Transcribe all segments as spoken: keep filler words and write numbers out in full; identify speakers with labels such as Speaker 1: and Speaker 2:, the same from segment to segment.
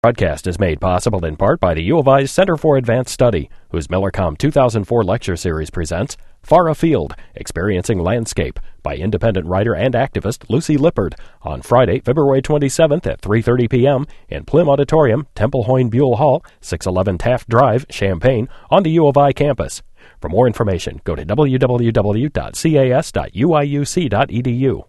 Speaker 1: Broadcast is made possible in part by the U of I's Center for Advanced Study, whose Millercom two thousand four lecture series presents Far Afield, Experiencing Landscape, by independent writer and activist Lucy Lippard, on Friday, February twenty-seventh at three thirty p.m. in Plim Auditorium, Temple Hoyne Buell Hall, six eleven Taft Drive, Champaign, on the U of I campus. For more information, go to w w w dot c a s dot u i u c dot e d u.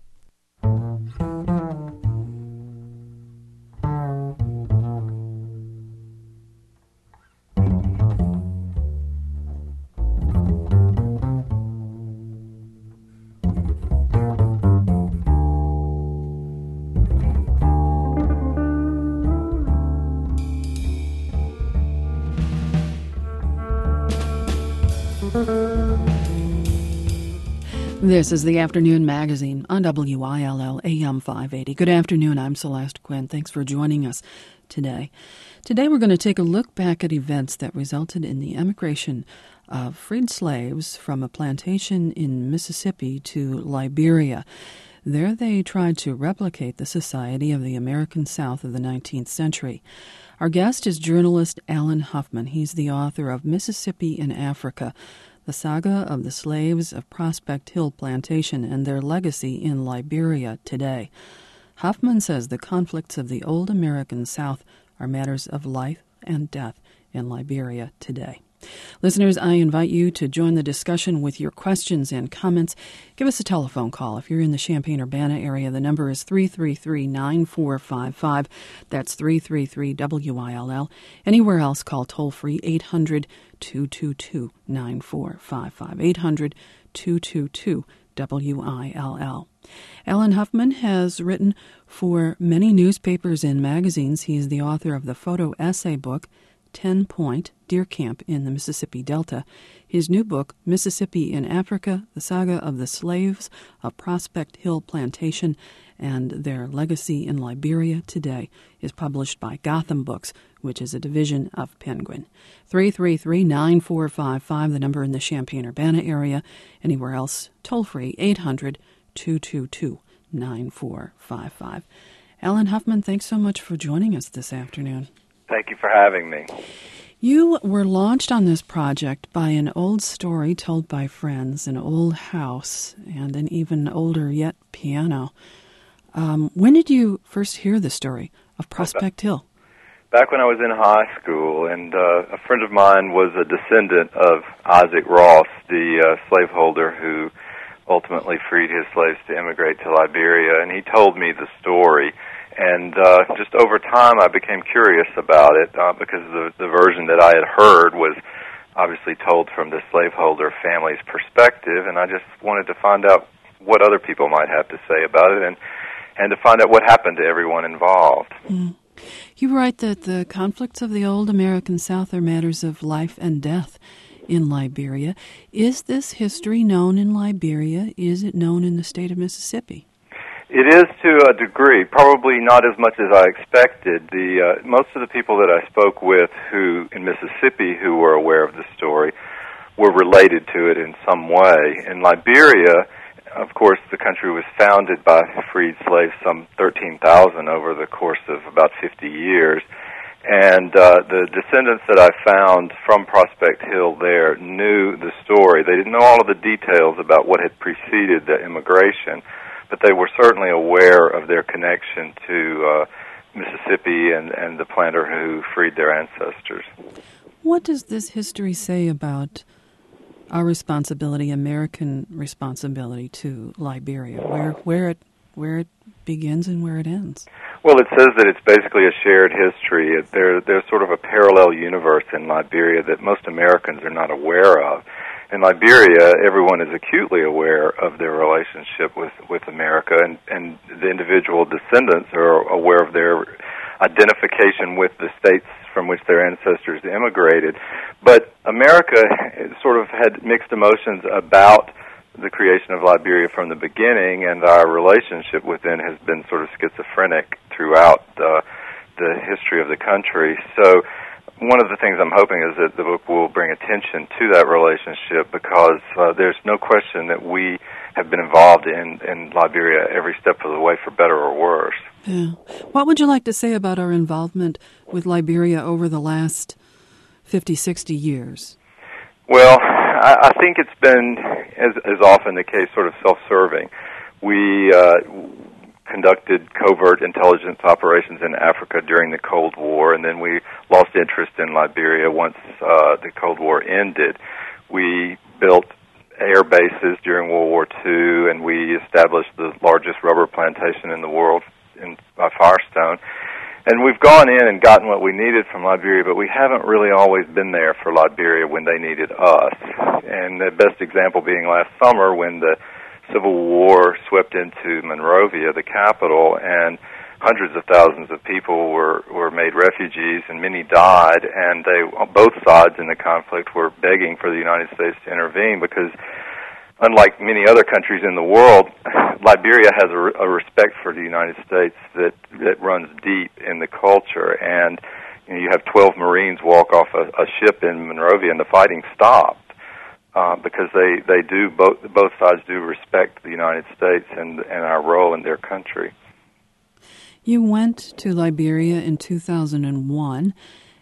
Speaker 2: This is the Afternoon Magazine on W I L L A M five eighty. Good afternoon, I'm Celeste Quinn. Thanks for joining us today. Today we're going to take a look back at events that resulted in the emigration of freed slaves from a plantation in Mississippi to Liberia. There they tried to replicate the society of the American South of the nineteenth century. Our guest is journalist Alan Huffman. He's the author of Mississippi in Africa, The Saga of the Slaves of Prospect Hill Plantation and Their Legacy in Liberia Today. Huffman says the conflicts of the old American South are matters of life and death in Liberia today. Listeners, I invite you to join the discussion with your questions and comments. Give us a telephone call. If you're in the Champaign-Urbana area, the number is three three three, nine four five five. That's three three three W I L L. Anywhere else, call toll-free eight hundred, two two two, nine four five five. eight hundred, two two two, W I L L. Alan Huffman has written for many newspapers and magazines. He is the author of the photo essay book, Ten Point, Deer Camp in the Mississippi Delta. His new book, Mississippi in Africa, The Saga of the Slaves of Prospect Hill Plantation and Their Legacy in Liberia Today, is published by Gotham Books, which is a division of Penguin. three three three, nine four five five, the number in the Champaign-Urbana area. Anywhere else, toll-free, eight hundred, two two two, nine four five five. Alan Huffman, thanks so much for joining us this afternoon.
Speaker 3: Thank you for having me.
Speaker 2: You were launched on this project by an old story told by friends, an old house, and an even older yet piano. Um, when did you first hear the story of Prospect Hill?
Speaker 3: Back when I was in high school, and uh, a friend of mine was a descendant of Isaac Ross, the uh, slaveholder who ultimately freed his slaves to immigrate to Liberia, and he told me the story. And uh, just over time, I became curious about it uh, because the, the version that I had heard was obviously told from the slaveholder family's perspective, and I just wanted to find out what other people might have to say about it and, and to find out what happened to everyone involved.
Speaker 2: Mm. You write that the conflicts of the old American South are matters of life and death in Liberia. Is this history known in Liberia? Is it known in the state of Mississippi?
Speaker 3: It is to a degree, probably not as much as I expected. The uh, most of the people that I spoke with who in Mississippi who were aware of the story were related to it in some way. In Liberia, of course, the country was founded by freed slaves, some thirteen thousand over the course of about fifty years. And uh, the descendants that I found from Prospect Hill there knew the story. They didn't know all of the details about what had preceded the immigration, but they were certainly aware of their connection to uh, Mississippi and, and the planter who freed their ancestors.
Speaker 2: What does this history say about our responsibility, American responsibility to Liberia, where where it where it begins and where it ends?
Speaker 3: Well, it says that it's basically a shared history. It, there, there's sort of a parallel universe in Liberia that most Americans are not aware of. In Liberia, everyone is acutely aware of their relationship with, with America, and, and the individual descendants are aware of their identification with the states from which their ancestors immigrated. But America sort of had mixed emotions about the creation of Liberia from the beginning, and our relationship within has been sort of schizophrenic throughout uh, the history of the country. So one of the things I'm hoping is that the book will bring attention to that relationship, because uh, there's no question that we have been involved in, in Liberia every step of the way, for better or worse.
Speaker 2: Yeah. What would you like to say about our involvement with Liberia over the last fifty, sixty years?
Speaker 3: Well, I, I think it's been, as, as often the case, sort of self-serving. We uh, conducted covert intelligence operations in Africa during the Cold War, and then we lost interest in Liberia once uh, the Cold War ended. We built air bases during World War Two, and we established the largest rubber plantation in the world in by Firestone. And we've gone in and gotten what we needed from Liberia, but we haven't really always been there for Liberia when they needed us. And the best example being last summer, when the Civil War swept into Monrovia, the capital, and hundreds of thousands of people were, were made refugees, and many died, and they, both sides in the conflict were begging for the United States to intervene, because unlike many other countries in the world, Liberia has a, a respect for the United States that, that runs deep in the culture, and you know, you have twelve Marines walk off a, a ship in Monrovia, and the fighting stopped. Uh, because they, they do, both both sides do respect the United States and, and our role in their country.
Speaker 2: You went to Liberia in two thousand one,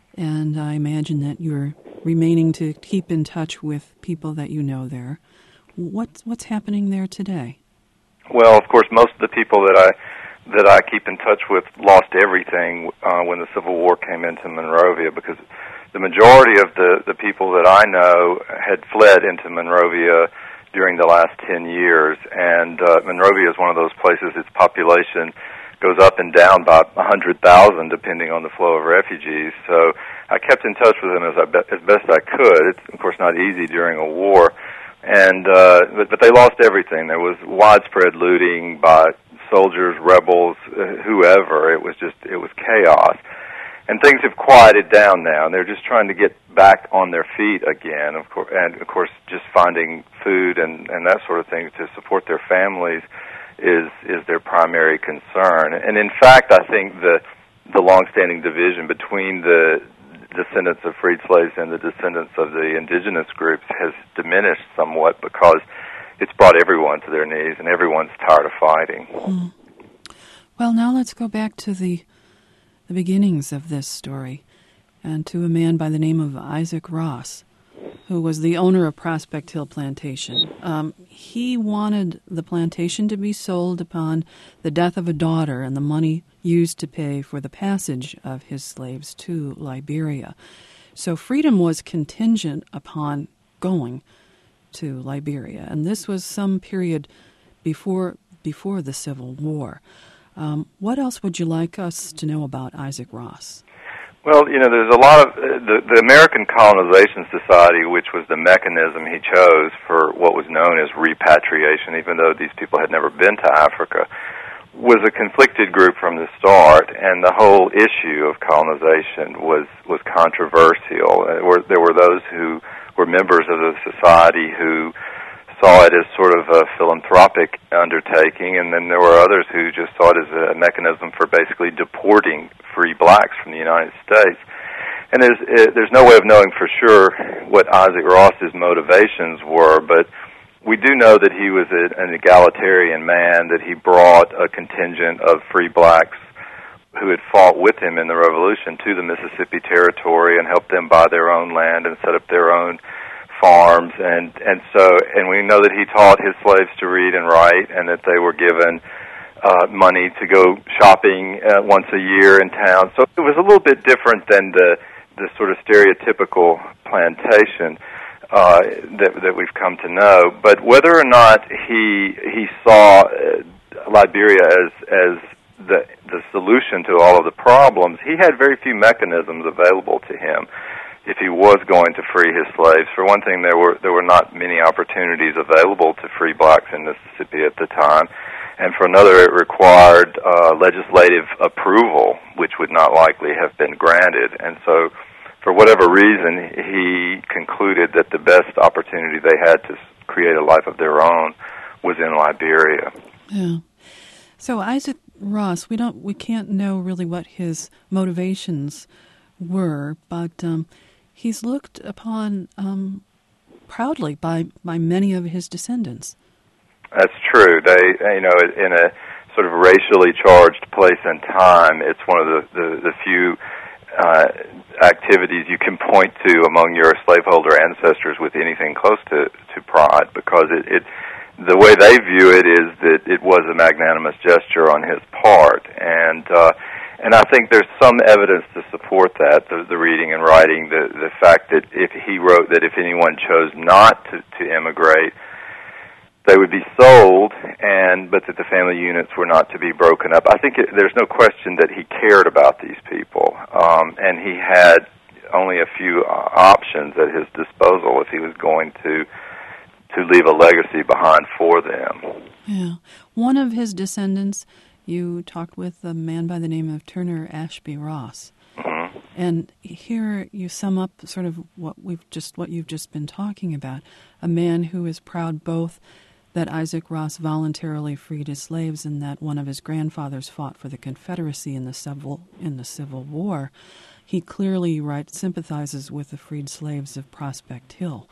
Speaker 2: and I imagine that you're remaining to keep in touch with people that you know there. What's, what's happening there today?
Speaker 3: Well, of course, most of the people that I that I keep in touch with lost everything uh, when the Civil War came into Monrovia, because the majority of the, the people that I know had fled into Monrovia during the last ten years, and uh, Monrovia is one of those places, its population goes up and down by one hundred thousand depending on the flow of refugees. So I kept in touch with them as, I be, as best I could. It's, of course, not easy during a war, and uh, but, but they lost everything. There was widespread looting by soldiers, rebels, uh, whoever. It was just, it was chaos. And things have quieted down now, and they're just trying to get back on their feet again, of course, and of course, just finding food and, and that sort of thing to support their families is is their primary concern. And in fact, I think the the longstanding division between the descendants of freed slaves and the descendants of the indigenous groups has diminished somewhat, because it's brought everyone to their knees, and everyone's tired of fighting.
Speaker 2: Mm. Well, now let's go back to the the beginnings of this story, and to a man by the name of Isaac Ross, who was the owner of Prospect Hill Plantation. Um, he wanted the plantation to be sold upon the death of a daughter and the money used to pay for the passage of his slaves to Liberia. So freedom was contingent upon going to Liberia, and this was some period before before the Civil War. Um, what else would you like us to know about Isaac Ross?
Speaker 3: Well, you know, there's a lot of, uh, the, the American Colonization Society, which was the mechanism he chose for what was known as repatriation, even though these people had never been to Africa, was a conflicted group from the start, and the whole issue of colonization was, was controversial. Uh, were, there were those who were members of the society who saw it as sort of a philanthropic undertaking, and then there were others who just saw it as a mechanism for basically deporting free blacks from the United States. And there's uh, there's no way of knowing for sure what Isaac Ross's motivations were, but we do know that he was a, an egalitarian man, that he brought a contingent of free blacks who had fought with him in the Revolution to the Mississippi Territory and helped them buy their own land and set up their own farms, and and so and we know that he taught his slaves to read and write, and that they were given uh, money to go shopping uh, once a year in town. So it was a little bit different than the the sort of stereotypical plantation uh, that that we've come to know. But whether or not he he saw uh, Liberia as as the the solution to all of the problems, he had very few mechanisms available to him if he was going to free his slaves. For one thing, there were there were not many opportunities available to free blacks in Mississippi at the time, and for another, it required uh, legislative approval, which would not likely have been granted. And so, for whatever reason, he concluded that the best opportunity they had to create a life of their own was in Liberia.
Speaker 2: Yeah. So Isaac Ross, we don't we can't know really what his motivations were, but um, he's looked upon um, proudly by, by many of his descendants.
Speaker 3: That's true. They, you know, in a sort of racially charged place and time, it's one of the, the, the few uh, activities you can point to among your slaveholder ancestors with anything close to, to pride, because it, it the way they view it is that it was a magnanimous gesture on his part, and uh, and I think there's some evidence to support that, the, the reading and writing, the the fact that if he wrote that if anyone chose not to, to immigrate, they would be sold, and but that the family units were not to be broken up. I think it, there's no question that he cared about these people, um, and he had only a few uh, options at his disposal if he was going to to leave a legacy behind for them.
Speaker 2: Yeah. One of his descendants, you talked with a man by the name of Turner Ashby Ross.
Speaker 3: Mm-hmm.
Speaker 2: And here you sum up sort of what we've just what you've just been talking about, a man who is proud both that Isaac Ross voluntarily freed his slaves and that one of his grandfathers fought for the Confederacy in the Civil in the Civil War. He clearly, right, sympathizes with the freed slaves of Prospect Hill.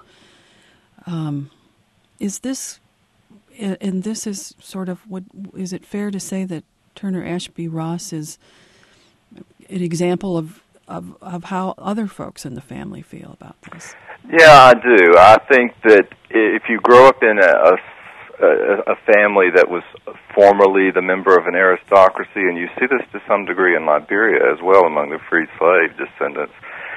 Speaker 2: Um, is this, and this is sort of, what, is it fair to say that Turner Ashby Ross is an example of, of, of how other folks in the family feel about this?
Speaker 3: Yeah, I do. I think that if you grow up in a, a A, a family that was formerly the member of an aristocracy, and you see this to some degree in Liberia as well among the freed slave descendants,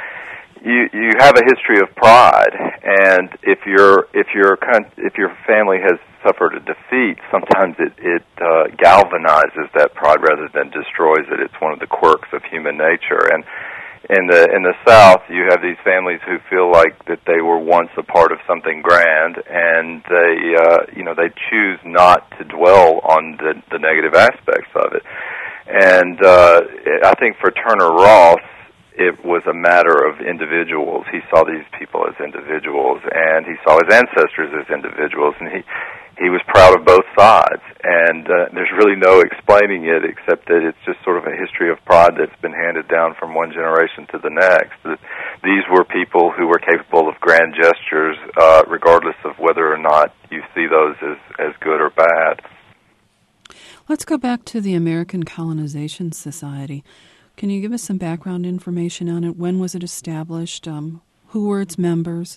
Speaker 3: you you have a history of pride, and if your if your if your family has suffered a defeat, sometimes it it uh, galvanizes that pride rather than destroys it. It's one of the quirks of human nature, and in the in the South, you have these families who feel like that they were once a part of something grand, and they uh, you know they choose not to dwell on the, the negative aspects of it. And uh, I think for Turner Ross, it was a matter of individuals. He saw these people as individuals, and he saw his ancestors as individuals, and he he was proud of both sides. And uh, there's really no explaining it except that it's just sort of a history of pride that's been handed down from one generation to the next. That these were people who were capable of grand gestures, uh, regardless of whether or not you see those as, as good or bad.
Speaker 2: Let's go back to the American Colonization Society. Can you give us some background information on it? When was it established? Um, who were its members?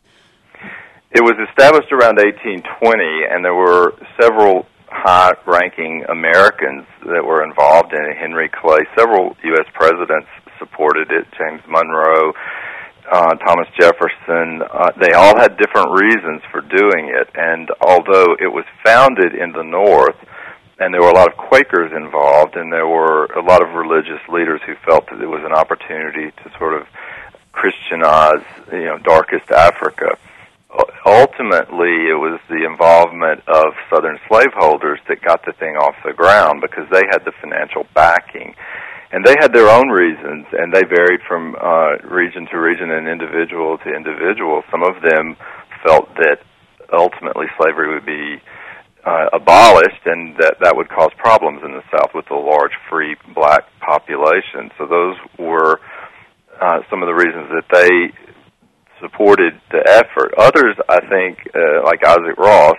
Speaker 3: It was established around eighteen twenty, and there were several high-ranking Americans that were involved in it. Henry Clay, several U S presidents supported it, James Monroe, uh, Thomas Jefferson. Uh, they all had different reasons for doing it, and although it was founded in the North, and there were a lot of Quakers involved, and there were a lot of religious leaders who felt that it was an opportunity to sort of Christianize, you know, darkest Africa. Ultimately, it was the involvement of Southern slaveholders that got the thing off the ground because they had the financial backing. And they had their own reasons, and they varied from uh, region to region and individual to individual. Some of them felt that ultimately slavery would be uh, abolished, and that that would cause problems in the South with a large free black population. So those were uh, some of the reasons that they supported the effort. Others, I think, uh, like Isaac Ross,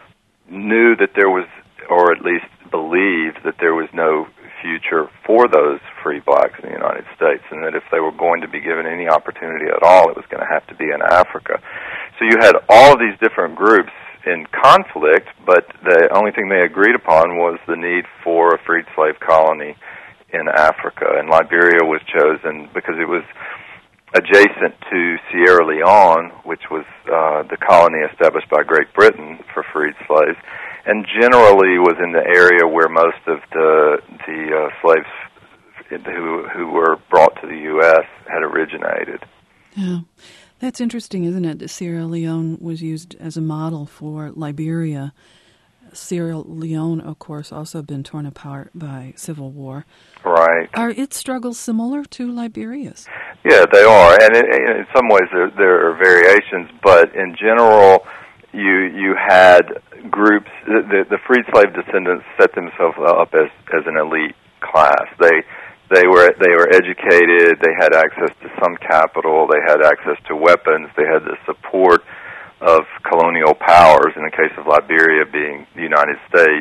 Speaker 3: knew that there was, or at least believed that there was no future for those free blacks in the United States, and that if they were going to be given any opportunity at all, it was going to have to be in Africa. So you had all of these different groups in conflict, but the only thing they agreed upon was the need for a freed slave colony in Africa, and Liberia was chosen because it was adjacent to Sierra Leone, which was uh, the colony established by Great Britain for freed slaves, and generally was in the area where most of the the uh, slaves who who were brought to the U S had originated.
Speaker 2: Yeah, that's interesting, isn't it? Sierra Leone was used as a model for Liberia. Sierra Leone, of course, also been torn apart by civil war.
Speaker 3: Right.
Speaker 2: Are its struggles similar to Liberia's?
Speaker 3: Yeah, they are, and in, in some ways there, there are variations, but in general, you you had groups. The, the freed slave descendants set themselves up as as an elite class. They They were they were educated. They had access to some capital. They had access to weapons. They had the support of colonial powers, in the case of Liberia being the United States,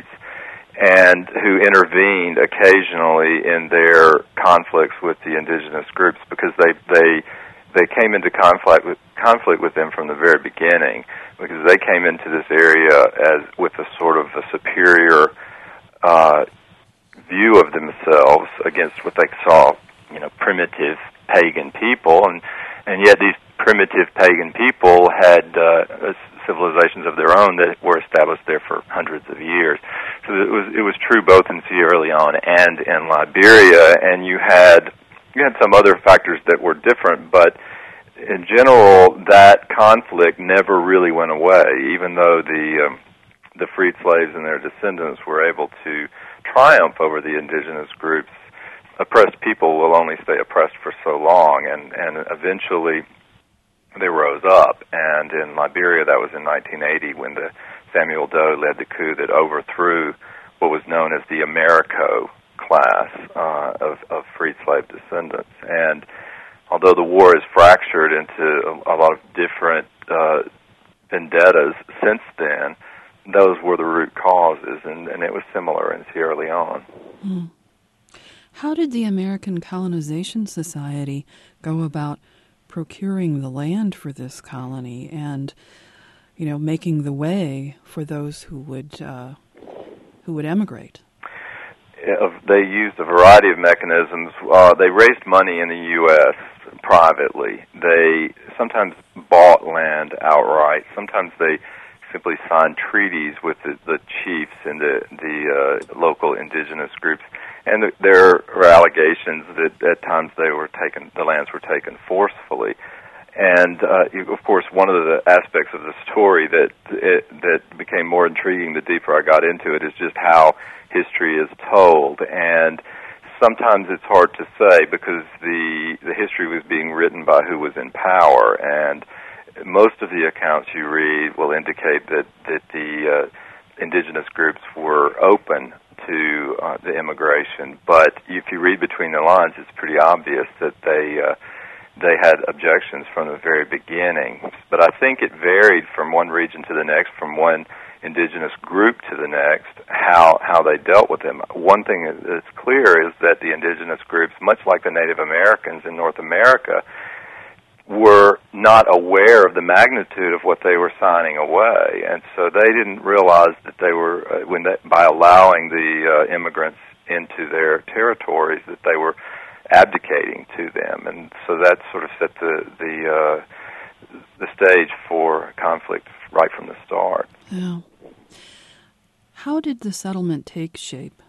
Speaker 3: and who intervened occasionally in their conflicts with the indigenous groups, because they they they came into conflict with conflict with them from the very beginning, because they came into this area as with a sort of a superior uh, view of themselves against what they saw, you know, primitive pagan people, and and yet these primitive pagan people had uh, civilizations of their own that were established there for hundreds of years. So it was it was true both in Sierra Leone and in Liberia, and you had you had some other factors that were different, but in general, that conflict never really went away, even though the um, the freed slaves and their descendants were able to triumph over the indigenous groups. Oppressed people will only stay oppressed for so long, and, and eventually they rose up. And in Liberia, that was in nineteen eighty when the Samuel Doe led the coup that overthrew what was known as the Americo class uh, of, of freed slave descendants. And although the war has fractured into a, a lot of different uh, vendettas since then, those were the root causes, and, and it was similar in Sierra Leone.
Speaker 2: Mm. How did the American Colonization Society go about procuring the land for this colony and, you know, making the way for those who would uh, who would emigrate?
Speaker 3: They used a variety of mechanisms. Uh, they raised money in the U S privately. They sometimes bought land outright. Sometimes they simply signed treaties with the, the chiefs and the, the uh, local indigenous groups. And th- there were allegations that at times they were taken, the lands were taken forcefully. And uh, you, of course, one of the aspects of the story that it, that became more intriguing the deeper I got into it is just how history is told. And sometimes it's hard to say because the the history was being written by who was in power, and most of the accounts you read will indicate that that the uh, indigenous groups were open to uh, the immigration. But if you read between the lines, it's pretty obvious that they uh, they had objections from the very beginning. But I think it varied from one region to the next, from one indigenous group to the next, how how they dealt with them. One thing that's clear is that the indigenous groups, much like the Native Americans in North America, were not aware of the magnitude of what they were signing away, and so they didn't realize that they were, uh, when they, by allowing the uh, immigrants into their territories, that they were abdicating to them, and so that sort of set the the uh, the stage for conflict right from the start.
Speaker 2: Yeah. How did the settlement take shape?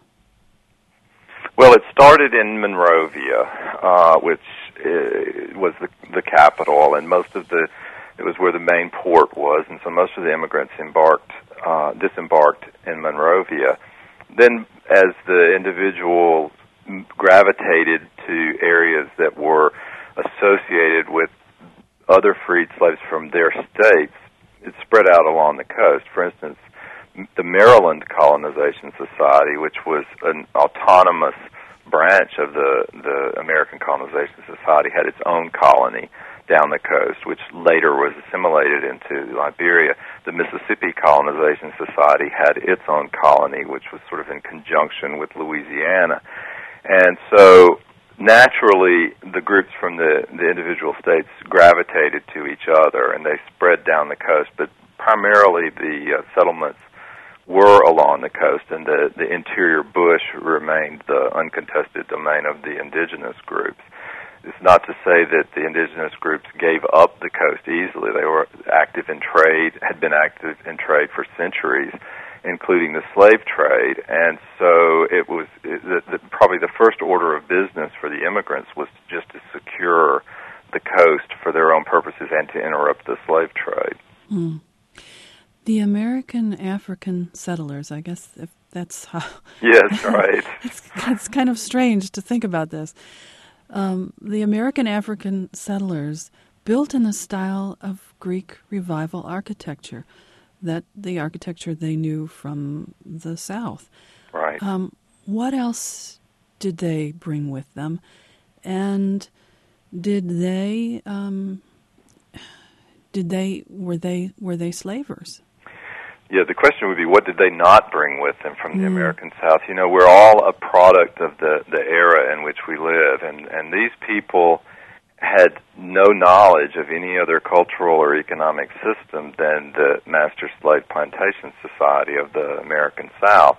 Speaker 3: Well, it started in Monrovia, uh, which uh, was the, the capital, and most of the it was where the main port was, and so most of the immigrants embarked, uh, disembarked in Monrovia. Then, as the individuals gravitated to areas that were associated with other freed slaves from their states, it spread out along the coast. For instance, the Maryland Colonization Society, which was an autonomous branch of the, the American Colonization Society, had its own colony down the coast, which later was assimilated into Liberia. The Mississippi Colonization Society had its own colony, which was sort of in conjunction with Louisiana. And so naturally, the groups from the, the individual states gravitated to each other, and they spread down the coast, but primarily the uh, settlements were along the coast, and the, the interior bush remained the uncontested domain of the indigenous groups. It's not to say that the indigenous groups gave up the coast easily. They were active in trade, had been active in trade for centuries, including the slave trade, and so it was it, the, the, probably the first order of business for the immigrants was just to secure the coast for their own purposes and to interrupt the slave trade.
Speaker 2: Mm. The American African settlers, I guess if that's how...
Speaker 3: Yes, right.
Speaker 2: it's, it's kind of strange to think about this. Um, the American African settlers built in the style of Greek revival architecture, that the architecture they knew from the South.
Speaker 3: Right.
Speaker 2: Um, what else did they bring with them? And did they um, did they were they were they slavers?
Speaker 3: Yeah, the question would be, what did they not bring with them from the
Speaker 2: Mm.
Speaker 3: American South? You know, we're all a product of the, the era in which we live, and, and these people had no knowledge of any other cultural or economic system than the master-slave plantation society of the American South.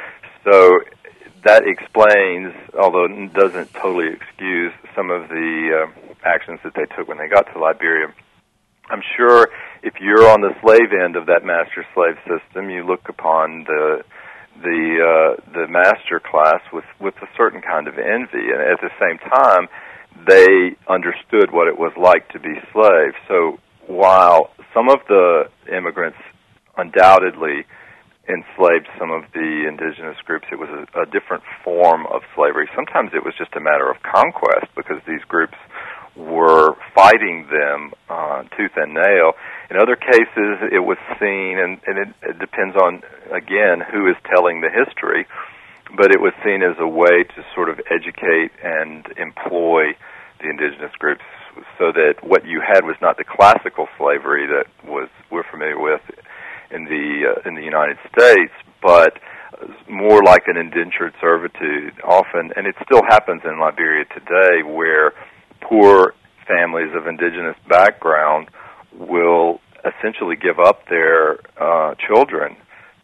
Speaker 3: So that explains, although it doesn't totally excuse, some of the uh, actions that they took when they got to Liberia. I'm sure if you're on the slave end of that master slave system, you look upon the the uh, the master class with, with a certain kind of envy, and at the same time, they understood what it was like to be slaves. So while some of the immigrants undoubtedly enslaved some of the indigenous groups, it was a, a different form of slavery. Sometimes it was just a matter of conquest because these groups were fighting them uh, tooth and nail. In other cases, it was seen, and, and it, it depends on, again, who is telling the history, but it was seen as a way to sort of educate and employ the indigenous groups so that what you had was not the classical slavery that was we're familiar with in the uh, in the United States, but more like an indentured servitude often, and it still happens in Liberia today, where poor families of indigenous background will essentially give up their uh, children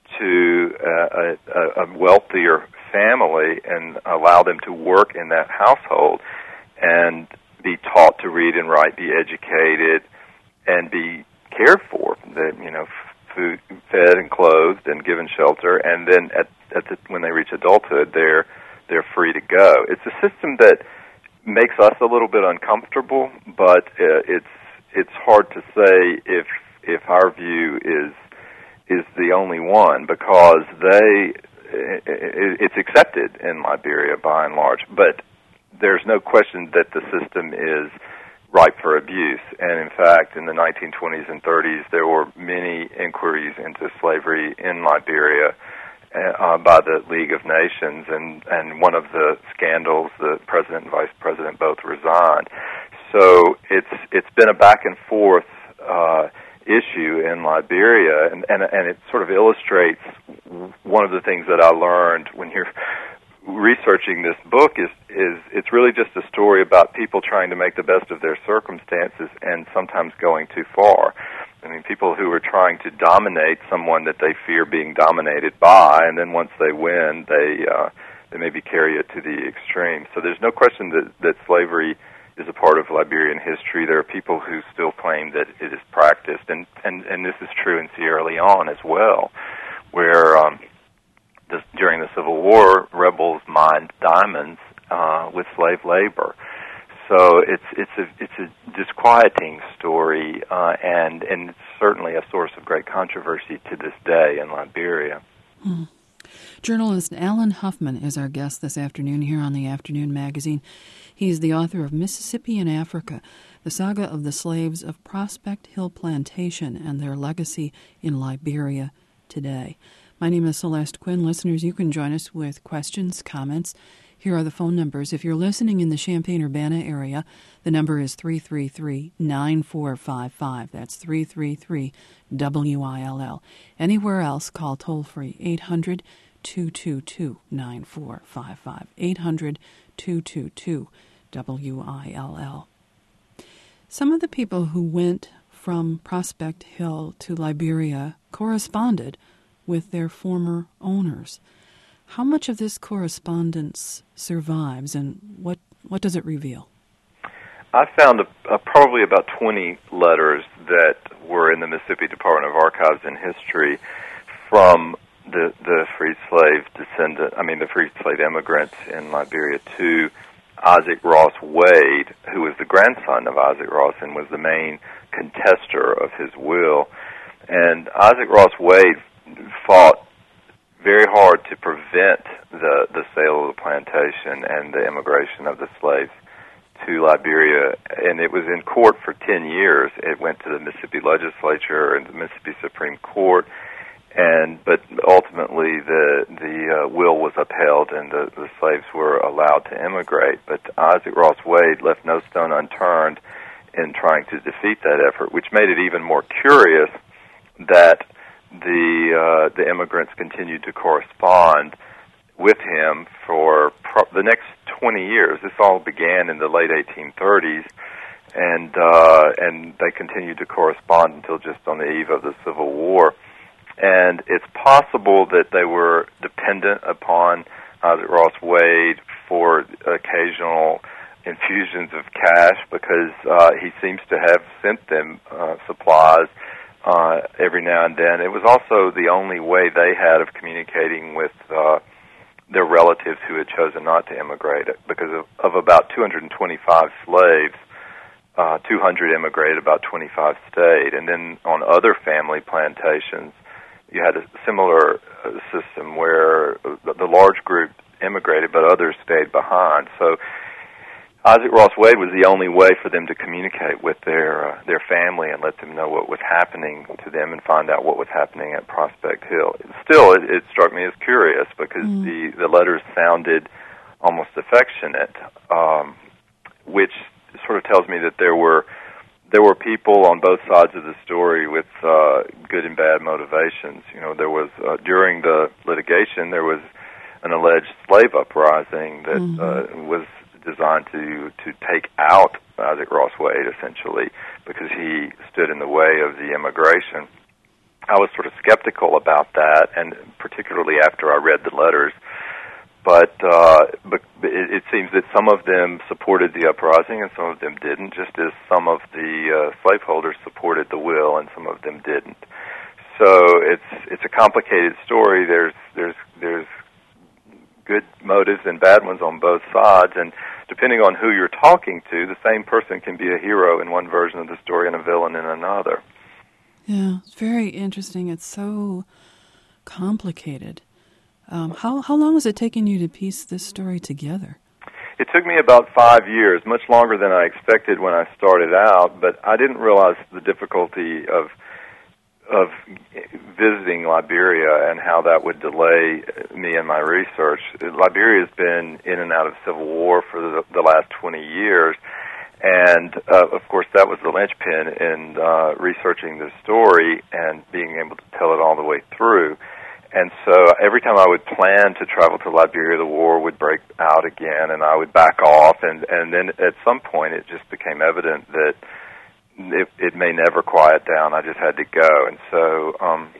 Speaker 3: to uh, a, a wealthier family and allow them to work in that household and be taught to read and write, be educated, and be cared for. That, you know, food, fed and clothed and given shelter, and then at, at the, when they reach adulthood, they're they're free to go. It's a system that makes us a little bit uncomfortable, but uh, it's it's hard to say if if our view is is the only one, because they it, it's accepted in Liberia by and large, but there's no question that the system is ripe for abuse. And in fact, in the nineteen twenties and thirties, there were many inquiries into slavery in Liberia Uh, by the League of Nations, and, and one of the scandals, the president and vice president both resigned. So it's it's been a back and forth uh, issue in Liberia, and, and and it sort of illustrates one of the things that I learned when you're researching this book is is it's really just a story about people trying to make the best of their circumstances and sometimes going too far. I mean, people who are trying to dominate someone that they fear being dominated by, and then once they win, they uh, they maybe carry it to the extreme. So there's no question that, that slavery is a part of Liberian history. There are people who still claim that it is practiced, and, and, and this is true in Sierra Leone as well, where um, this, during the Civil War, rebels mined diamonds uh, with slave labor. So it's it's a it's a disquieting story, uh, and and it's certainly a source of great controversy to this day in Liberia.
Speaker 2: Hmm. Journalist Alan Huffman is our guest this afternoon here on the Afternoon Magazine. He's the author of Mississippi in Africa, the saga of the slaves of Prospect Hill Plantation and their legacy in Liberia today. My name is Celeste Quinn. Listeners, you can join us with questions, comments. Here are the phone numbers. If you're listening in the Champaign-Urbana area, the number is three three three, nine four five five. That's three three three W I L L. Anywhere else, call toll-free eight hundred, two two two, nine four five five. eight hundred, two two two, W I L L. Some of the people who went from Prospect Hill to Liberia corresponded with their former owners. How much of this correspondence survives, and what what does it reveal?
Speaker 3: I found a, a, probably about twenty letters that were in the Mississippi Department of Archives and History from the the free slave descendant, I mean the free slave immigrants in Liberia to Isaac Ross Wade, who was the grandson of Isaac Ross and was the main contester of his will. And Isaac Ross Wade fought very hard to prevent the, the sale of the plantation and the immigration of the slaves to Liberia, and it was in court for ten years. It went to the Mississippi legislature and the Mississippi Supreme Court, and but ultimately the the uh, will was upheld, and the, the slaves were allowed to immigrate. But Isaac Ross Wade left no stone unturned in trying to defeat that effort, which made it even more curious that the uh, the immigrants continued to correspond with him for pro- the next twenty years. This all began in the late eighteen thirties, and uh, and they continued to correspond until just on the eve of the Civil War. And it's possible that they were dependent upon Isaac Ross Wade for occasional infusions of cash, because uh, he seems to have sent them uh, supplies uh, every now and then. It was also the only way they had of communicating with uh, their relatives who had chosen not to immigrate, because of, of about two hundred twenty-five slaves, uh, two hundred immigrated, about twenty-five stayed. And then on other family plantations, you had a similar uh, system where the, the large group immigrated, but others stayed behind. So Isaac Ross Wade was the only way for them to communicate with their uh, their family and let them know what was happening to them and find out what was happening at Prospect Hill. Still, it, it struck me as curious because mm. the, the letters sounded almost affectionate, um, which sort of tells me that there were there were people on both sides of the story with uh, good and bad motivations. You know, there was uh, during the litigation there was an alleged slave uprising that mm-hmm. uh, was designed to, to take out Isaac Ross Wade, essentially, because he stood in the way of the immigration. I was sort of skeptical about that, and particularly after I read the letters. But, uh, but it, it seems that some of them supported the uprising and some of them didn't, just as some of the uh, slaveholders supported the will and some of them didn't. So it's it's a complicated story. There's there's there's good motives and bad ones on both sides, and depending on who you're talking to, the same person can be a hero in one version of the story and a villain in another.
Speaker 2: Yeah, it's very interesting. It's so complicated. Um, how how long has it taken you to piece this story together?
Speaker 3: It took me about five years, much longer than I expected when I started out, but I didn't realize the difficulty of of visiting Liberia and how that would delay me in my research. Liberia has been in and out of civil war for the, the last twenty years, and uh, of course that was the linchpin in uh, researching the story and being able to tell it all the way through. And so every time I would plan to travel to Liberia, the war would break out again, and I would back off, and, and then at some point it just became evident that it, it may never quiet down. I just had to go. And so um,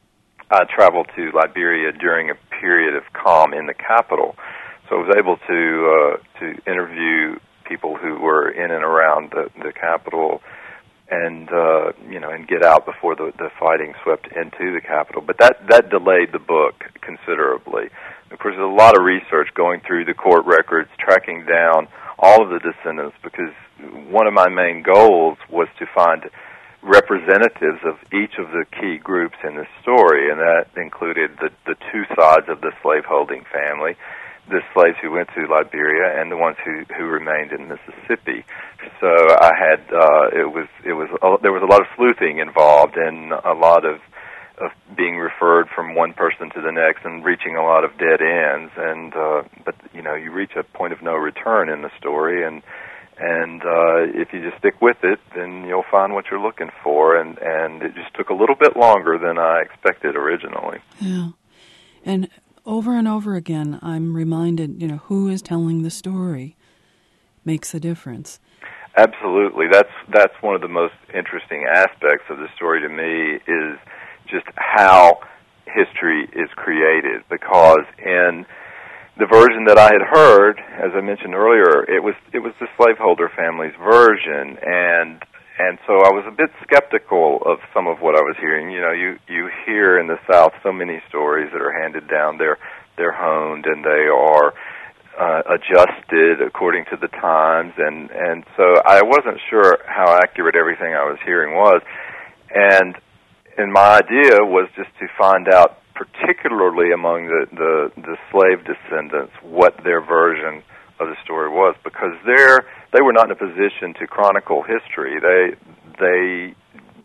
Speaker 3: I traveled to Liberia during a period of calm in the capital, so I was able to uh, to interview people who were in and around the, the capital, and uh, you know, and get out before the, the fighting swept into the capital. But that, that delayed the book considerably. Of course, there's a lot of research going through the court records, tracking down all of the descendants, because one of my main goals was to find representatives of each of the key groups in the story, and that included the, the two sides of the slaveholding family, the slaves who went to Liberia and the ones who, who remained in Mississippi. So I had uh, it was it was uh, there was a lot of sleuthing involved, and a lot of of being referred from one person to the next and reaching a lot of dead ends. And uh, but you know, you reach a point of no return in the story, and and uh, if you just stick with it, then you'll find what you're looking for. And and it just took a little bit longer than I expected originally.
Speaker 2: Yeah, and over and over again, I'm reminded, you know, who is telling the story makes a difference.
Speaker 3: Absolutely. That's that's one of the most interesting aspects of the story to me, is just how history is created. Because in the version that I had heard, as I mentioned earlier, it was it was the slaveholder family's version, and and so I was a bit skeptical of some of what I was hearing. You know, you, you hear in the South so many stories that are handed down. They're, they're honed, and they are uh, adjusted according to the times. And, and so I wasn't sure how accurate everything I was hearing was. And, and my idea was just to find out, particularly among the, the, the slave descendants, what their version of the story was, because they're they were not in a position to chronicle history. They they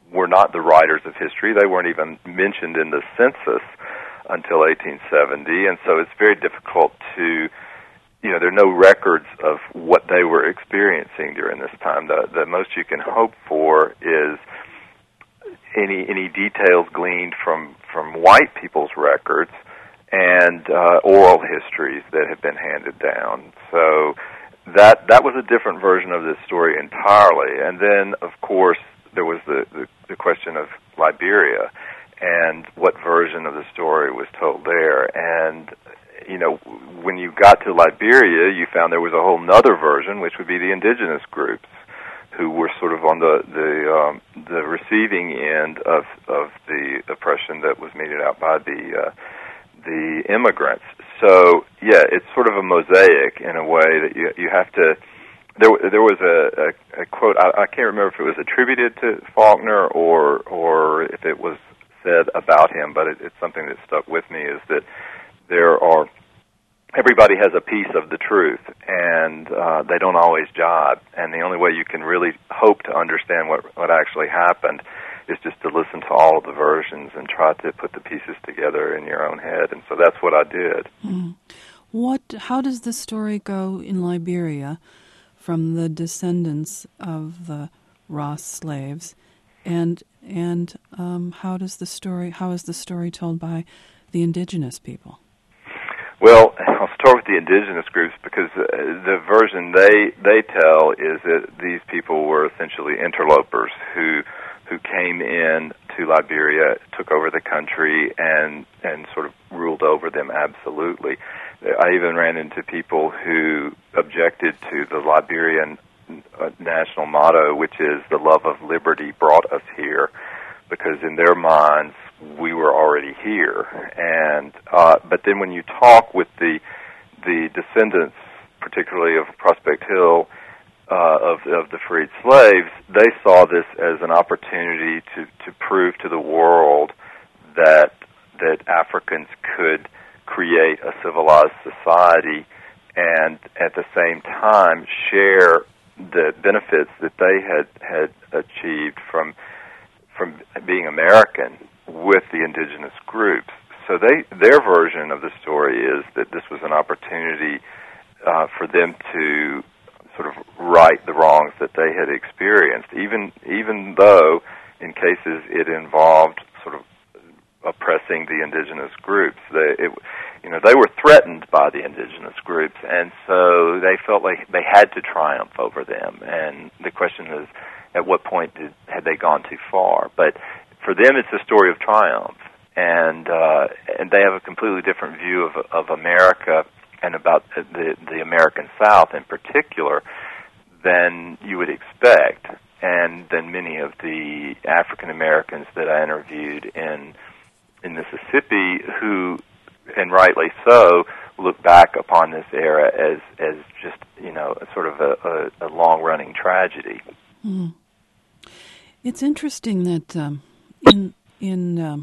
Speaker 3: were not the writers of history. They weren't even mentioned in the census until eighteen seventy, and so it's very difficult to, you know, there are no records of what they were experiencing during this time. The, the most you can hope for is any any details gleaned from, from white people's records and uh, oral histories that have been handed down. So that that was a different version of this story entirely. And then, of course, there was the, the, the question of Liberia and what version of the story was told there. And, you know, when you got to Liberia, you found there was a whole nother version, which would be the indigenous groups, who were sort of on the the, um, the receiving end of of the oppression that was meted out by the uh, the immigrants. So, yeah, it's sort of a mosaic in a way that you you have to. There, there was a, a, a quote. I, I can't remember if it was attributed to Faulkner or or if it was said about him, but it, it's something that stuck with me. Is that there are everybody has a piece of the truth, and uh, they don't always jibe. And the only way you can really hope to understand what what actually happened is just to listen to all of the versions and try to put the pieces together in your own head. And so that's what I did.
Speaker 2: Mm. What? How does the story go in Liberia from the descendants of the Ross slaves, and and um, how does the story? How is the story told by the indigenous people?
Speaker 3: Well, I'll start with the indigenous groups because uh, the version they they tell is that these people were essentially interlopers who who came in to Liberia, took over the country, and and sort of ruled over them absolutely. I even ran into people who objected to the Liberian uh, national motto, which is "the love of liberty brought us here," because in their minds we were already here. And uh, but then when you talk with the the descendants, particularly of Prospect Hill, uh, of of the freed slaves, they saw this as an opportunity to, to prove to the world that that Africans could create a civilized society and at the same time share the benefits that they had had achieved from from being American with the indigenous groups. So they their version of the story is that this was an opportunity uh, for them to sort of right the wrongs that they had experienced, even even though in cases it involved sort of oppressing the indigenous groups. They, it, you know, they were threatened by the indigenous groups, and so they felt like they had to triumph over them. And the question is, at what point did, had they gone too far? But for them, it's a story of triumph, and uh, and they have a completely different view of of America and about the the American South in particular than you would expect, and than many of the African Americans that I interviewed in in Mississippi, who, and rightly so, look back upon this era as as just, you know, sort of a, a, a long running tragedy.
Speaker 2: Mm. It's interesting that um, in in um,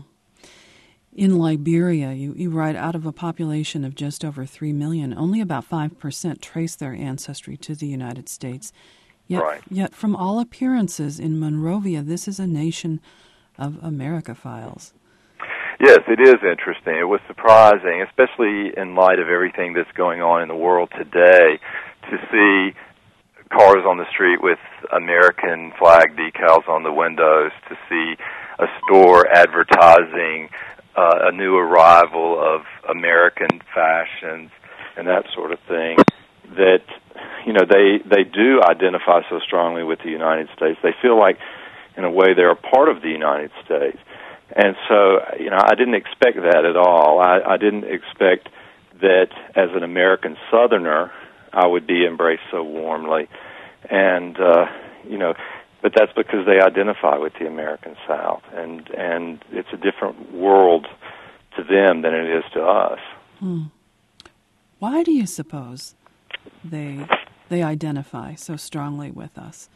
Speaker 2: in Liberia, you, you write, out of a population of just over three million, only about five percent trace their ancestry to the United States. Yet,
Speaker 3: right.
Speaker 2: Yet, from all appearances, in Monrovia, this is a nation of Americophiles.
Speaker 3: Yes, it is interesting. It was surprising, especially in light of everything that's going on in the world today, to see cars on the street with American flag decals on the windows, to see a store advertising uh, a new arrival of American fashions and that sort of thing, that, you know, they, they do identify so strongly with the United States. They feel like, in a way, they're a part of the United States. And so, you know, I didn't expect that at all. I, I didn't expect that as an American Southerner, I would be embraced so warmly. And, uh, you know, but that's because they identify with the American South. And, and it's a different world to them than it is to us.
Speaker 2: Hmm. Why do you suppose they they identify so strongly with us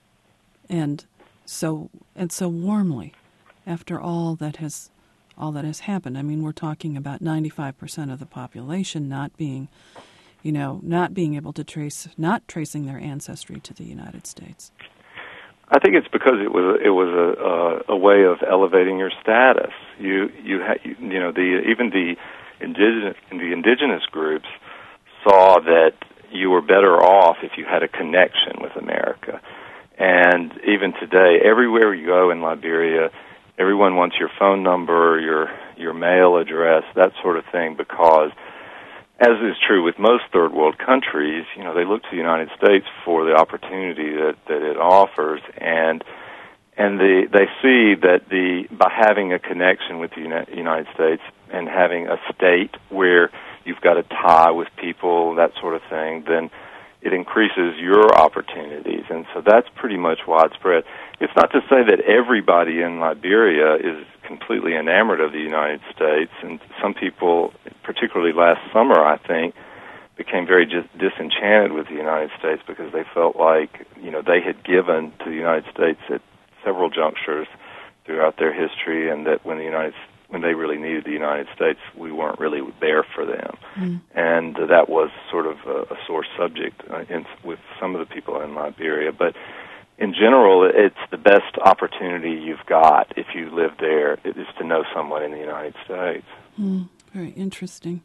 Speaker 2: and so and so warmly? After all that has, all that has happened, I mean, we're talking about ninety-five percent of the population not being, you know, not being able to trace, not tracing their ancestry to the United States.
Speaker 3: I think it's because it was it was a, a, a way of elevating your status. You you ha, you know the even the indigenous the indigenous groups saw that you were better off if you had a connection with America. And even today, everywhere you go in Liberia, everyone wants your phone number, your your mail address, that sort of thing, because, as is true with most third world countries, you know, they look to the United States for the opportunity that, that it offers, and and the, they see that the by having a connection with the United States and having a state where you've got a tie with people, that sort of thing, then it increases your opportunities, and so that's pretty much widespread. It's not to say that everybody in Liberia is completely enamored of the United States, and some people, particularly last summer, I think, became very dis- disenchanted with the United States because they felt like, you know, they had given to the United States at several junctures throughout their history, and that when the United when they really needed the United States, we weren't really there for them. Mm. And uh, that was sort of a, a sore subject uh, in, with some of the people in Liberia. But in general, it's the best opportunity you've got if you live there, it is to know someone in the United States.
Speaker 2: Mm, very interesting.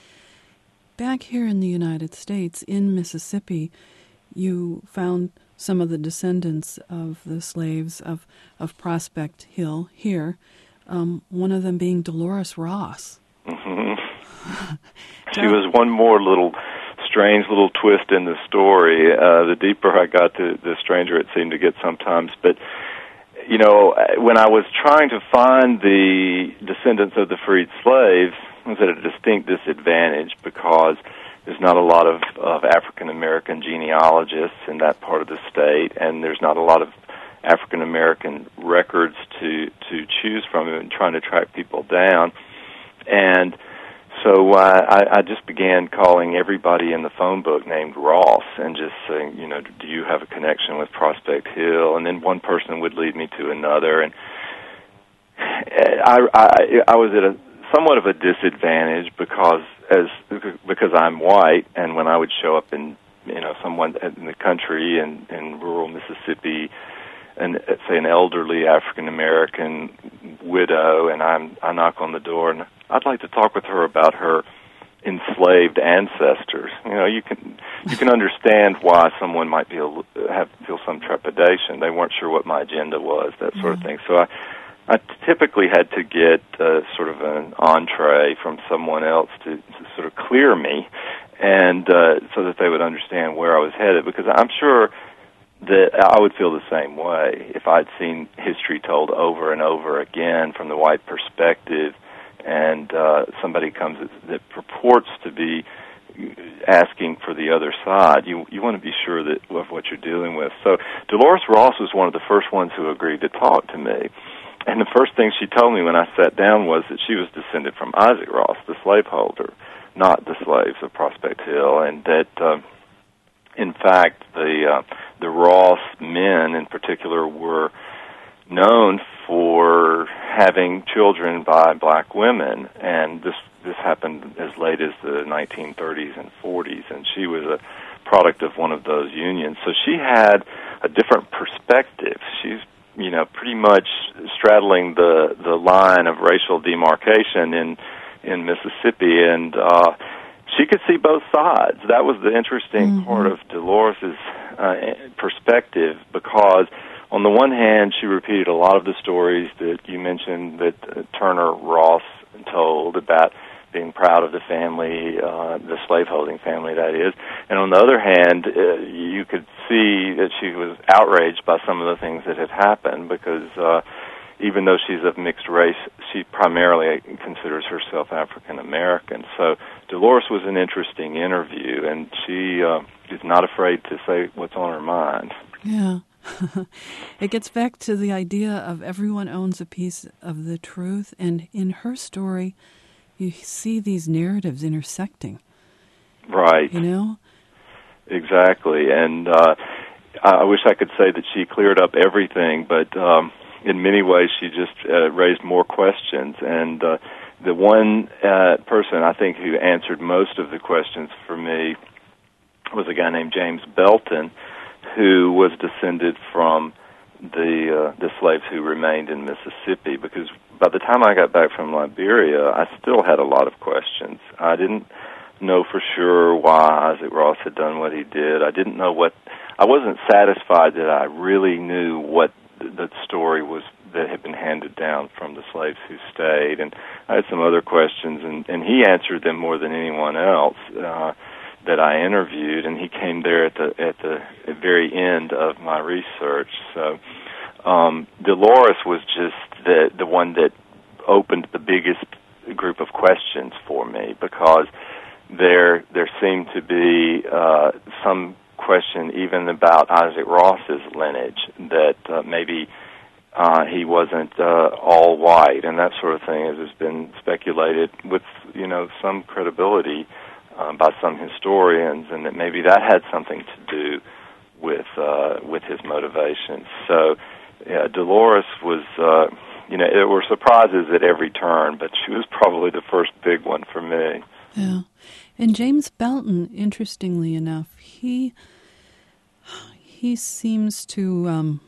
Speaker 2: Back here in the United States, in Mississippi, you found some of the descendants of the slaves of, of Prospect Hill here, um, one of them being Dolores Ross.
Speaker 3: Mm-hmm. She was one more little strange little twist in the story. Uh, the deeper I got, the, the stranger it seemed to get sometimes. But, you know, when I was trying to find the descendants of the freed slaves, I was at a distinct disadvantage because there's not a lot of, of African-American genealogists in that part of the state, and there's not a lot of African-American records to, to choose from in trying to track people down. And so uh, I, I just began calling everybody in the phone book named Ross and just saying, you know, do you have a connection with Prospect Hill? And then one person would lead me to another. And I, I, I was at a somewhat of a disadvantage because as because I'm white, and when I would show up in, you know, someone in the country in, in rural Mississippi, and say an elderly African-American widow, and I'm, I knock on the door, and I'd like to talk with her about her enslaved ancestors. You know, you can you can understand why someone might be a, have feel some trepidation. They weren't sure what my agenda was, that sort of thing. So I, I typically had to get uh, sort of an entree from someone else to, to sort of clear me, and uh, so that they would understand where I was headed, because I'm sure that I would feel the same way if I'd seen history told over and over again from the white perspective, and uh, somebody comes that, that purports to be asking for the other side. You you want to be sure that of what you're dealing with. So Dolores Ross was one of the first ones who agreed to talk to me. And the first thing she told me when I sat down was that she was descended from Isaac Ross, the slaveholder, not the slaves of Prospect Hill, and that, uh, in fact, the uh, the Ross men in particular were known for having children by black women, and this this happened as late as the nineteen thirties and forties, and she was a product of one of those unions. So she had a different perspective. She's, you know, pretty much straddling the the line of racial demarcation in in Mississippi, and uh, she could see both sides. That was the interesting mm-hmm. part of Dolores's uh, perspective, because on the one hand, she repeated a lot of the stories that you mentioned that uh, Turner Ross told about being proud of the family, uh, the slaveholding family, that is. And on the other hand, uh, you could see that she was outraged by some of the things that had happened, because uh, even though she's of mixed race, she primarily considers herself African American. So Dolores was an interesting interview, and she uh, is not afraid to say what's on her mind.
Speaker 2: Yeah. It gets back to the idea of everyone owns a piece of the truth, and in her story, you see these narratives intersecting.
Speaker 3: Right.
Speaker 2: You know?
Speaker 3: Exactly. And uh, I wish I could say that she cleared up everything, but um, in many ways she just uh, raised more questions. And uh, the one uh, person I think who answered most of the questions for me was a guy named James Belton, who was descended from
Speaker 4: slaves who remained in Mississippi, because by the time I got back from Liberia, I still had a lot of questions. I didn't know for sure why Isaac Ross had done what he did. I didn't know what, I wasn't satisfied that I really knew what the story was that had been handed down from the slaves who stayed. And I had some other questions, and, and he answered them more than anyone else uh, that I interviewed, and he came there at the at the very end of my research. So um, Dolores was just the the one that opened the biggest group of questions for me, because there there seemed to be uh, some question even about Isaac Ross's lineage, that uh, maybe uh, he wasn't uh, all white, and that sort of thing, as has been speculated with, you know, some credibility uh, by some historians, and that maybe that had something to do with uh, with his motivations. So, yeah, Dolores was, uh, you know, there were surprises at every turn, but she was probably the first big one for me.
Speaker 2: Yeah. And James Belton, interestingly enough, he he seems to um,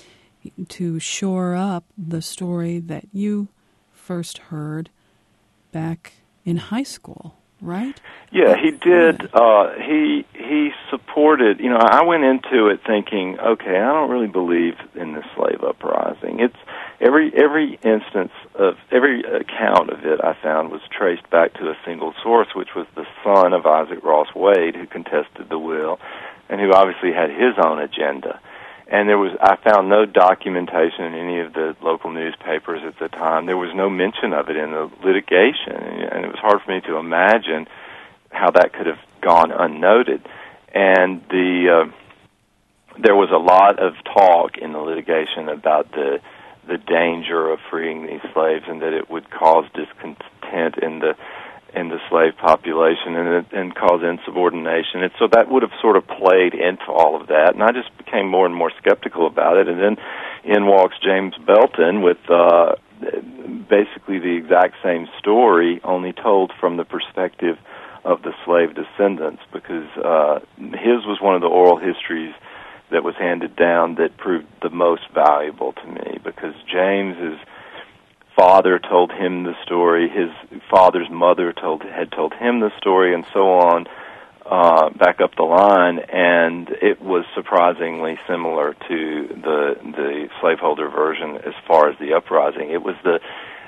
Speaker 2: to shore up the story that you first heard back in high school, right?
Speaker 4: Yeah, he did. Uh, he he supported. You know, I went into it thinking, okay, I don't really believe in the slave uprising. It's every every instance of every account of it I found was traced back to a single source, which was the son of Isaac Ross Wade, who contested the will, and who obviously had his own agenda. And there was, I found no documentation in any of the local newspapers at the time. There was no mention of it in the litigation, and it was hard for me to imagine how that could have gone unnoted. And the uh, there was a lot of talk in the litigation about the the danger of freeing these slaves, and that it would cause discontent in the in the slave population, and and cause insubordination. And so that would have sort of played into all of that, and I just became more and more skeptical about it. And then in walks James Belton with uh, basically the exact same story, only told from the perspective of the slave descendants, because uh, his was one of the oral histories that was handed down that proved the most valuable to me, because James's father told him the story, his father's mother told had told him the story, and so on, uh, back up the line, and it was surprisingly similar to the the slaveholder version as far as the uprising. It was the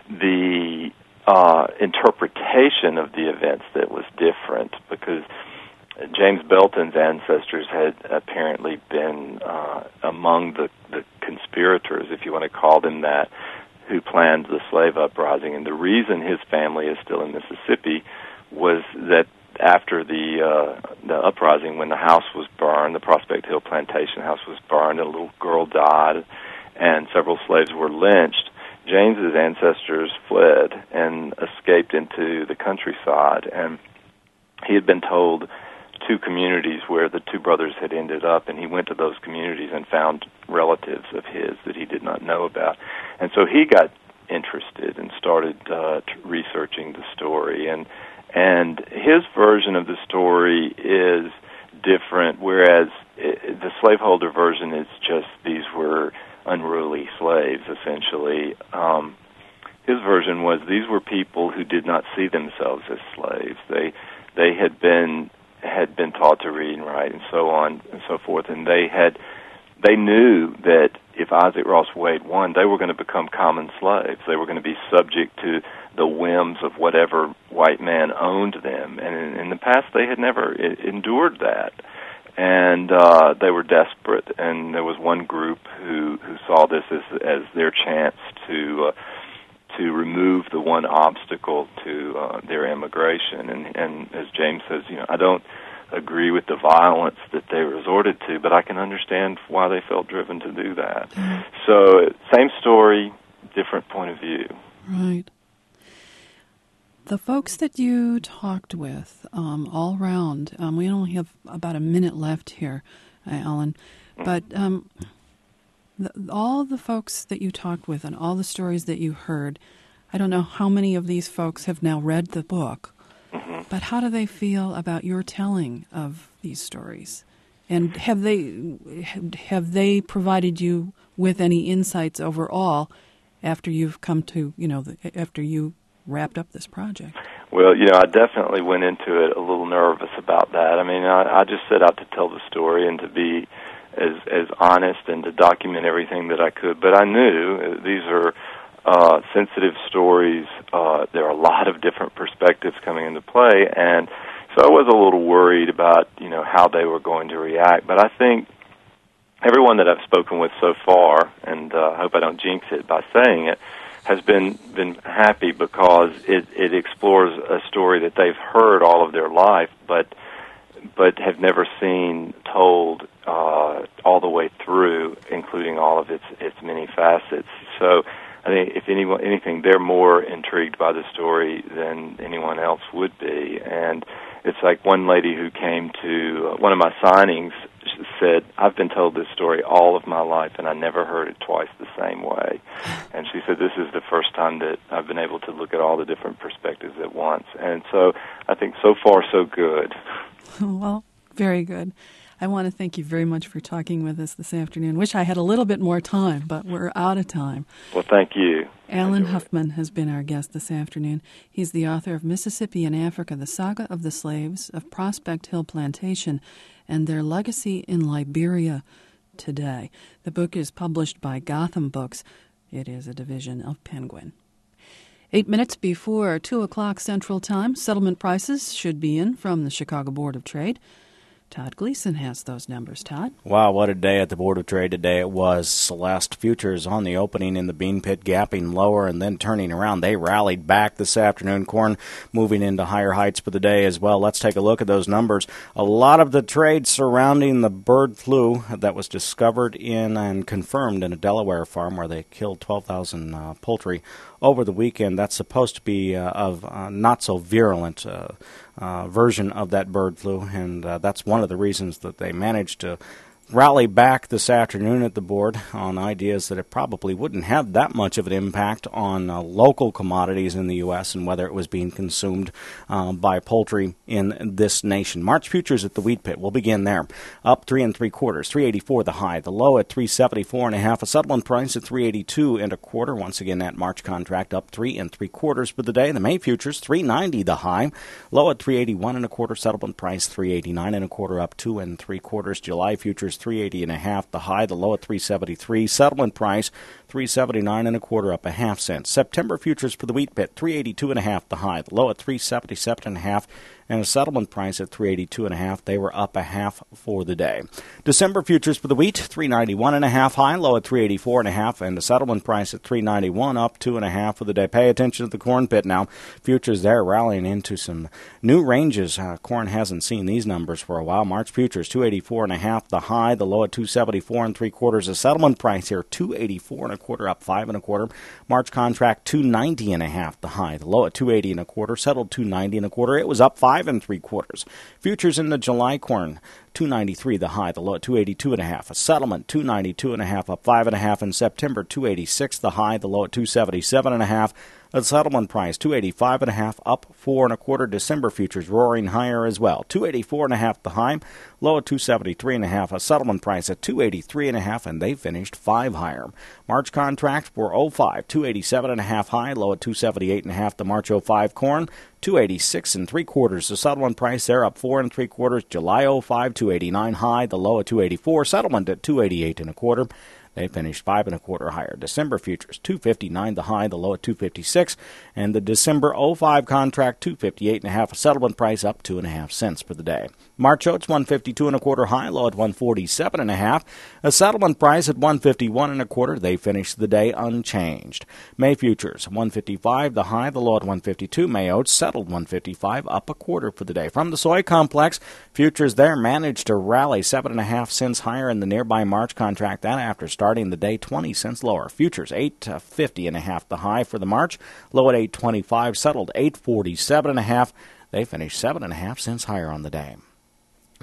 Speaker 4: the uh, interpretation of the events that was different, because James Belton's ancestors had apparently been uh, among the, the conspirators, if you want to call them that, who planned the slave uprising. And the reason his family is still in Mississippi was that after the uh, the uprising, when the house was burned, the Prospect Hill plantation house was burned, a little girl died, and several slaves were lynched, James's ancestors fled and escaped into the countryside. And he had been told two communities where the two brothers had ended up, and he went to those communities and found relatives of his that he did not know about. And so he got interested and started uh, t- researching the story. And and his version of the story is different, whereas it, the slaveholder version is just these were unruly slaves, essentially. Um, his version was these were people who did not see themselves as slaves. They they had been had been taught to read and write and so on and so forth, and they had they knew that if Isaac Ross Wade won, they were going to become common slaves. They were going to be subject to the whims of whatever white man owned them, and in, in the past they had never I- endured that, and uh, they were desperate. And there was one group who who saw this as as their chance to uh, to remove the one obstacle to uh, their immigration. And, and as James says, you know, I don't agree with the violence that they resorted to, but I can understand why they felt driven to do that. Mm-hmm. So, same story, different point of view.
Speaker 2: Right. The folks that you talked with um, all around, um, we only have about a minute left here, uh, Alan, but um, the, all the folks that you talked with and all the stories that you heard, I don't know how many of these folks have now read the book, mm-hmm. but how do they feel about your telling of these stories? And have they have they provided you with any insights overall after you've come to, you know, the, after you wrapped up this project?
Speaker 4: Well, you know, I definitely went into it a little nervous about that. I mean, I, I just set out to tell the story and to be as as honest and to document everything that I could. But I knew these are uh, sensitive stories. Uh, there are a lot of different perspectives coming into play, and so I was a little worried about, you know, how they were going to react. But I think everyone that I've spoken with so far, and uh, I hope I don't jinx it by saying it, has been been happy because it, it explores a story that they've heard all of their life, but but have never seen told uh, all the way through, including all of its its many facets. So I think if anyone anything, they're more intrigued by the story than anyone else would be. And it's like one lady who came to uh, one of my signings said, I've been told this story all of my life, and I never heard it twice the same way. And she said, this is the first time that I've been able to look at all the different perspectives at once. And so I think so far so good.
Speaker 2: Well, very good. I want to thank you very much for talking with us this afternoon. Wish I had a little bit more time, but we're out of time.
Speaker 4: Well, thank you.
Speaker 2: Alan Huffman has been our guest this afternoon. He's the author of Mississippi in Africa, The Saga of the Slaves of Prospect Hill Plantation and Their Legacy in Liberia Today. The book is published by Gotham Books. It is a division of Penguin. Eight minutes before two o'clock Central Time, settlement prices should be in from the Chicago Board of Trade. Todd Gleason has those numbers. Todd?
Speaker 5: Wow, what a day at the Board of Trade today it was. Celeste futures on the opening in the bean pit, gapping lower and then turning around. They rallied back this afternoon. Corn moving into higher heights for the day as well. Let's take a look at those numbers. A lot of the trade surrounding the bird flu that was discovered in and confirmed in a Delaware farm where they killed twelve thousand uh, poultry over the weekend. That's supposed to be uh, of uh, not so virulent uh, uh, version of that bird flu, and uh, that's one of the reasons that they managed to rally back this afternoon at the board on ideas that it probably wouldn't have that much of an impact on uh, local commodities in the U S and whether it was being consumed uh, by poultry in this nation. March futures at the wheat pit. We'll begin there. Up three and three quarters, three eighty-four the high, the low at three seventy-four and a half. A settlement price at three eighty-two and a quarter. Once again, that March contract up three and three quarters for the day. The May futures three ninety the high, low at three eighty-one and a quarter. Settlement price three eighty-nine and a quarter, up two and three quarters. July futures three eighty and a half the high, the low at three seventy-three. Settlement price three seventy-nine and a quarter, up a half cent. September futures for the wheat pit three eighty-two and a half the high, the low at three seventy-seven and a half, and a settlement price at three eighty-two and a half. They were up a half for the day. December futures for the wheat three ninety-one and a half high, low at three eighty-four and a half, and the settlement price at three ninety-one, up two and a half for the day. Pay attention to the corn pit now. Futures there rallying into some new ranges. Uh, corn hasn't seen these numbers for a while. March futures two eighty-four and a half the high, the low at two seventy-four and three quarters. The settlement price here two eighty-four and a quarter, up five and a quarter. March contract two ninety and a half the high, the low at two eighty and a quarter, settled two ninety and a quarter. It was up five and three quarters. Futures in the July corn two ninety-three the high, the low at two eighty-two and a half. A settlement two ninety-two and a half, up five and a half. In September two eighty-six the high, the low at two seventy-seven and a half. A settlement price two eighty-five and a half, up four and a quarter. December futures roaring higher as well. two eighty-four and a half the high, low at two seventy-three and a half. A settlement price at two eighty-three and a half, and they finished five higher. March contract for oh five two eighty-seven and a half high, low at two seventy-eight and a half. The March oh five corn two eighty-six and three quarters. The settlement price there up four and three quarters. July oh five two eighty-nine high, the low at two eighty-four. Settlement at two eighty-eight and a quarter. They finished five and a quarter higher. December futures two fifty-nine the high, the low at two fifty-six, and the December oh five contract two fifty-eight and a half. A settlement price up two and a half cents for the day. March oats one fifty-two and a quarter high, low at one forty-seven and a half. A settlement price at one fifty-one and a quarter. They finished the day unchanged. May futures one fifty-five the high, the low at one fifty-two. May oats settled one fifty-five, up a quarter for the day. From the soy complex, futures there managed to rally seven and a half cents higher in the nearby March contract. That after starting Starting the day twenty cents lower. Futures eight fifty and a half the high for the March, low at eight twenty-five, settled eight forty-seven and a half. They finished seven and a half cents higher on the day.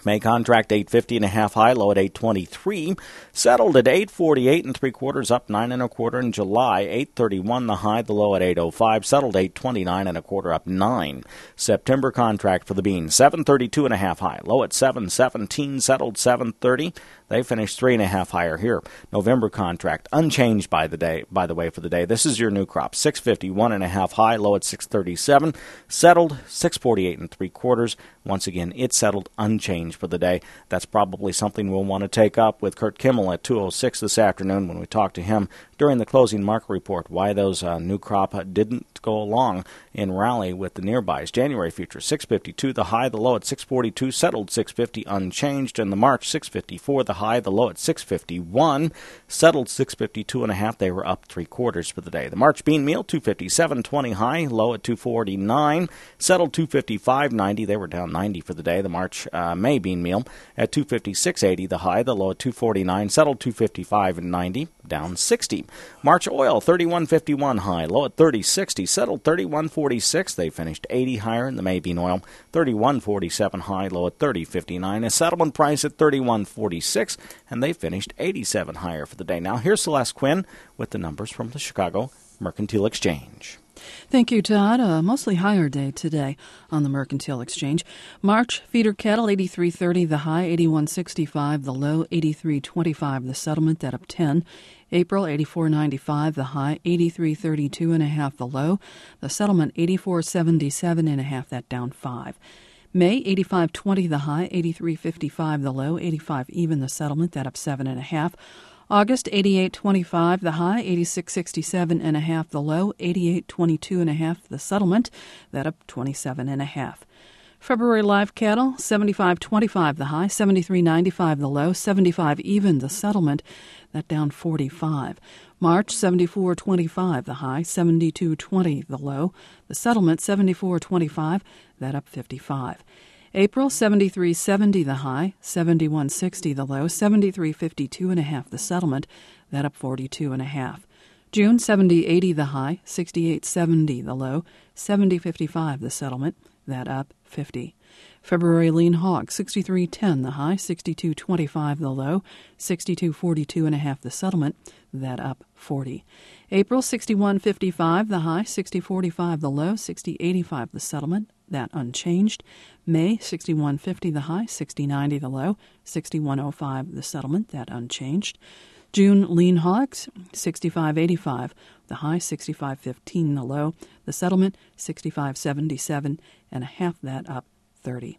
Speaker 5: May contract eight fifty and a half high, low at eight twenty-three. Settled at eight forty-eight and three quarters, up nine and a quarter in July. eight thirty-one the high, the low at eight oh five. Settled eight twenty-nine and a quarter, up nine. September contract for the bean seven thirty-two and a half high, low at seven seventeen. Settled seven thirty. They finished three and a half higher here. November contract unchanged by the day. By the way, for the day, this is your new crop. six fifty-one and a half high, low at six thirty-seven. Settled six forty-eight and three quarters. Once again, it settled unchanged for the day. That's probably something we'll want to take up with Kurt Kimmel at two oh six this afternoon when we talk to him during the closing market report, why those uh, new crop didn't go along in rally with the nearbys. January futures six fifty-two, the high, the low at six forty-two, settled six fifty unchanged. In the March six fifty-four, the high, the low at six fifty-one, settled six fifty-two and a half. They were up three quarters for the day. The March bean meal two fifty-seven twenty high, low at two forty-nine, settled two fifty-five ninety. They were down ninety for the day. The March uh, May bean meal at two fifty-six eighty, the high, the low at two forty-nine, settled two fifty-five ninety, down sixty. March oil thirty-one fifty-one high, low at thirty sixty, settled thirty-one forty-six. They finished eighty higher in the May bean oil, thirty-one forty-seven high, low at thirty fifty-nine. A settlement price at thirty-one forty-six, and they finished eighty-seven higher for the day. Now here's Celeste Quinn with the numbers from the Chicago Mercantile Exchange.
Speaker 2: Thank you, Todd. A mostly higher day today on the Mercantile Exchange. March feeder cattle eighty-three thirty, the high eighty-one sixty-five, the low eighty-three twenty-five, the settlement that up ten. April eighty-four ninety-five, the high eighty-three thirty-two and a half, the low. The settlement eighty-four seventy-seven and a half, that down five. May eighty-five twenty, the high eighty-three fifty-five, the low eighty-five even, the settlement that up seven and a half. August eighty-eight twenty-five, the high eighty-six sixty-seven and a half, the low eighty-eight twenty-two and a half, the settlement that up twenty-seven and a half. February live cattle seventy-five twenty-five, the high seventy-three ninety-five, the low seventy-five even, the settlement that down forty-five. March seventy-four twenty-five, the high seventy-two twenty, the low, the settlement seventy-four twenty-five, that up fifty-five. April seventy-three seventy, the high, seventy-one sixty, the low, seventy-three fifty-two and a half, the settlement, that up forty-two and a half. June seventy eighty, the high, sixty-eight seventy, the low, seventy fifty-five, the settlement, that up fifty. February lean hog sixty-three ten, the high, sixty-two twenty-five, the low, sixty-two forty-two and a half, the settlement, that up forty. April sixty-one fifty-five, the high, sixty forty-five, the low, sixty eighty-five, the settlement, that unchanged. May sixty-one fifty, the high, sixty ninety, the low, sixty-one oh five, the settlement, that unchanged. June lean hogs sixty-five eighty-five, the high sixty-five fifteen, the low, the settlement sixty-five seventy-seven and a half, that up thirty.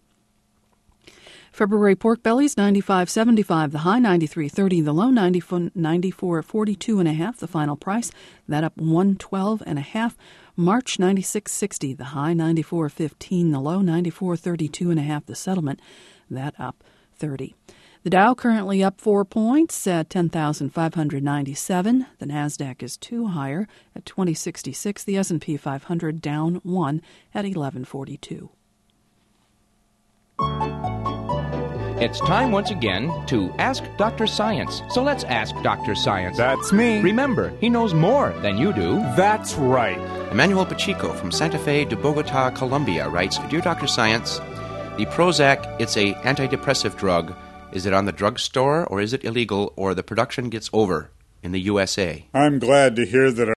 Speaker 2: February pork bellies ninety-five seventy-five, the high ninety-three thirty, the low ninety-four forty-two and a half, the final price, that up one twelve and a half. March ninety-six sixty, the high ninety-four fifteen, the low ninety-four thirty-two and a half, the settlement, that up thirty. The Dow currently up four points at ten thousand five hundred ninety-seven. The Nasdaq is two higher at twenty sixty-six. The S and P five hundred down one at eleven forty-two.
Speaker 6: It's time once again to Ask Doctor Science. So let's ask Doctor Science.
Speaker 7: That's me.
Speaker 6: Remember, he knows more than you do.
Speaker 7: That's right.
Speaker 8: Emmanuel Pacheco from Santa Fe de Bogota, Colombia writes, Dear Doctor Science, the Prozac, it's a antidepressive drug. Is it on the drugstore or is it illegal or the production gets over in the U S A?
Speaker 7: I'm glad to hear that